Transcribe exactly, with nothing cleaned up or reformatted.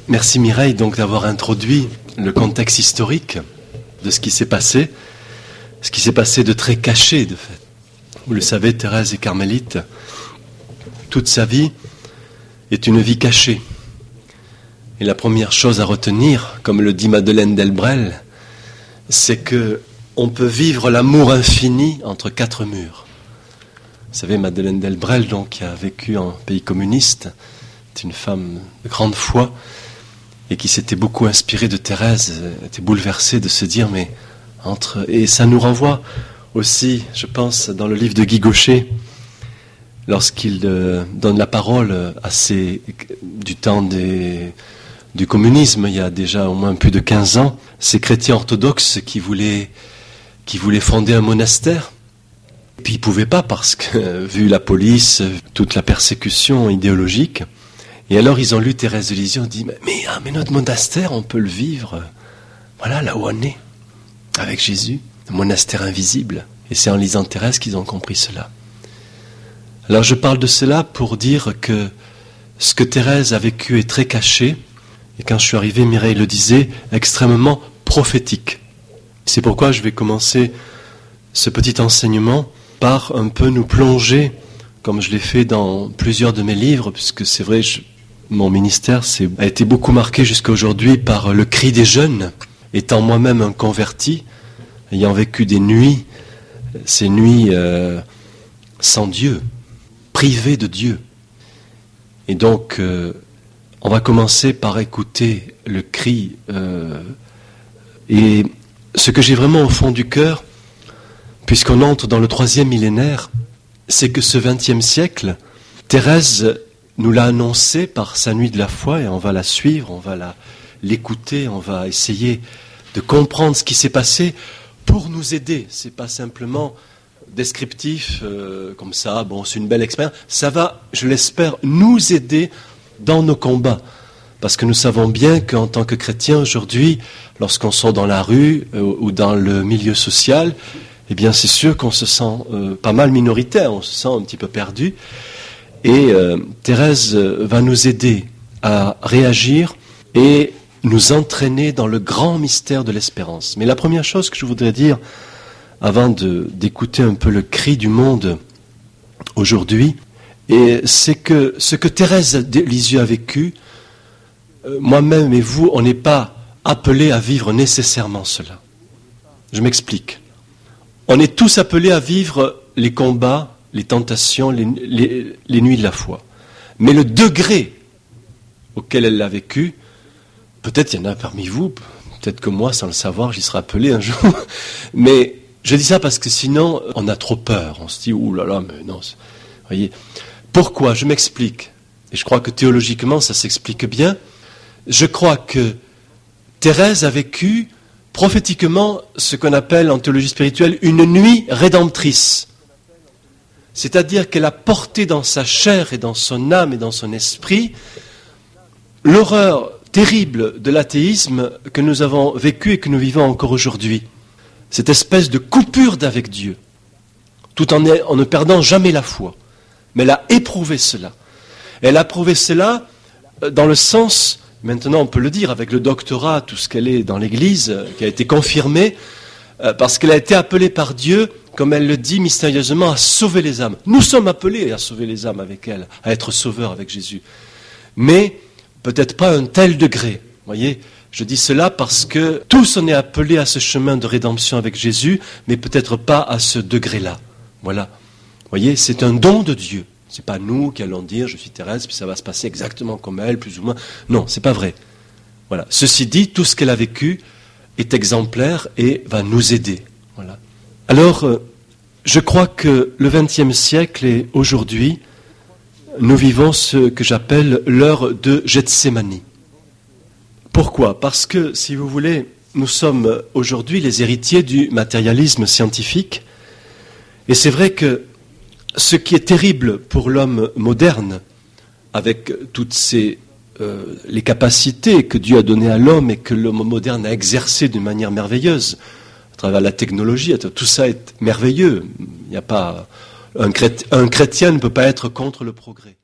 Merci Mireille donc d'avoir introduit le contexte historique de ce qui s'est passé, ce qui s'est passé de très caché de fait. Vous le savez, Thérèse est carmélite. Toute sa vie est une vie cachée. Et la première chose à retenir, comme le dit Madeleine Delbrel, c'est que on peut vivre l'amour infini entre quatre murs. Vous savez, Madeleine Delbrel, donc, qui a vécu en pays communiste, est une femme de grande foi et qui s'était beaucoup inspirée de Thérèse, était bouleversée de se dire, mais entre... Et ça nous renvoie aussi, je pense, dans le livre de Guy Gaucher, lorsqu'il euh, donne la parole à ces, du temps des, du communisme, il y a déjà au moins plus de quinze ans, ces chrétiens orthodoxes qui voulaient, qui voulaient fonder un monastère. Et puis ils ne pouvaient pas parce que, vu la police, toute la persécution idéologique, et alors ils ont lu Thérèse de Lisieux, ils ont dit, mais, mais, ah, mais notre monastère, on peut le vivre, voilà, là où on est, avec Jésus, le monastère invisible. Et c'est en lisant Thérèse qu'ils ont compris cela. Alors je parle de cela pour dire que ce que Thérèse a vécu est très caché, et quand je suis arrivé, Mireille le disait, extrêmement prophétique. C'est pourquoi je vais commencer ce petit enseignement par un peu nous plonger, comme je l'ai fait dans plusieurs de mes livres, puisque c'est vrai, je, mon ministère c'est, a été beaucoup marqué jusqu'à aujourd'hui par le cri des jeunes, étant moi-même un converti, ayant vécu des nuits, ces nuits euh, sans Dieu, privées de Dieu. Et donc, euh, on va commencer par écouter le cri. Euh, et ce que j'ai vraiment au fond du cœur, puisqu'on entre dans le troisième millénaire, c'est que ce vingtième siècle, Thérèse nous l'a annoncé par sa nuit de la foi, et on va la suivre, on va la, l'écouter, on va essayer de comprendre ce qui s'est passé pour nous aider. C'est pas simplement descriptif, euh, comme ça, bon, c'est une belle expérience. Ça va, je l'espère, nous aider dans nos combats. Parce que nous savons bien qu'en tant que chrétiens aujourd'hui, lorsqu'on sort dans la rue euh, ou dans le milieu social, eh bien c'est sûr qu'on se sent euh, pas mal minoritaire, on se sent un petit peu perdu. Et euh, Thérèse va nous aider à réagir et nous entraîner dans le grand mystère de l'espérance. Mais la première chose que je voudrais dire, avant de, d'écouter un peu le cri du monde aujourd'hui, et c'est que ce que Thérèse de Lisieux a vécu, euh, moi-même et vous, on n'est pas appelés à vivre nécessairement cela. Je m'explique. On est tous appelés à vivre les combats, les tentations, les, les, les nuits de la foi. Mais le degré auquel elle l'a vécu, peut-être il y en a parmi vous, peut-être que moi, sans le savoir, j'y serai appelé un jour. Mais je dis ça parce que sinon, on a trop peur. On se dit, ouh là là, mais non. Vous voyez. Pourquoi ? Je m'explique. Et je crois que théologiquement, ça s'explique bien. Je crois que Thérèse a vécu prophétiquement ce qu'on appelle en théologie spirituelle une nuit rédemptrice. C'est-à-dire qu'elle a porté dans sa chair et dans son âme et dans son esprit l'horreur terrible de l'athéisme que nous avons vécu et que nous vivons encore aujourd'hui. Cette espèce de coupure d'avec Dieu, tout en, en ne perdant jamais la foi. Mais elle a éprouvé cela. Elle a éprouvé cela dans le sens, maintenant on peut le dire, avec le doctorat, tout ce qu'elle est dans l'Église, qui a été confirmé, parce qu'elle a été appelée par Dieu, comme elle le dit mystérieusement, à sauver les âmes. Nous sommes appelés à sauver les âmes avec elle, à être sauveurs avec Jésus. Mais peut-être pas à un tel degré. Voyez, je dis cela parce que tous on est appelés à ce chemin de rédemption avec Jésus, mais peut-être pas à ce degré-là. Voilà. Voyez, c'est un don de Dieu. C'est pas nous qui allons dire, je suis Thérèse, puis ça va se passer exactement comme elle, plus ou moins. Non, c'est pas vrai. Voilà. Ceci dit, tout ce qu'elle a vécu est exemplaire et va nous aider. Voilà. Alors, euh, je crois que le vingtième siècle et aujourd'hui, nous vivons ce que j'appelle l'heure de Gethsémani. Pourquoi ? Parce que, si vous voulez, nous sommes aujourd'hui les héritiers du matérialisme scientifique. Et c'est vrai que ce qui est terrible pour l'homme moderne, avec toutes ces, euh, les capacités que Dieu a données à l'homme et que l'homme moderne a exercées d'une manière merveilleuse, à travers la technologie, tout ça est merveilleux. Il n'y a pas, un chrétien, un chrétien ne peut pas être contre le progrès.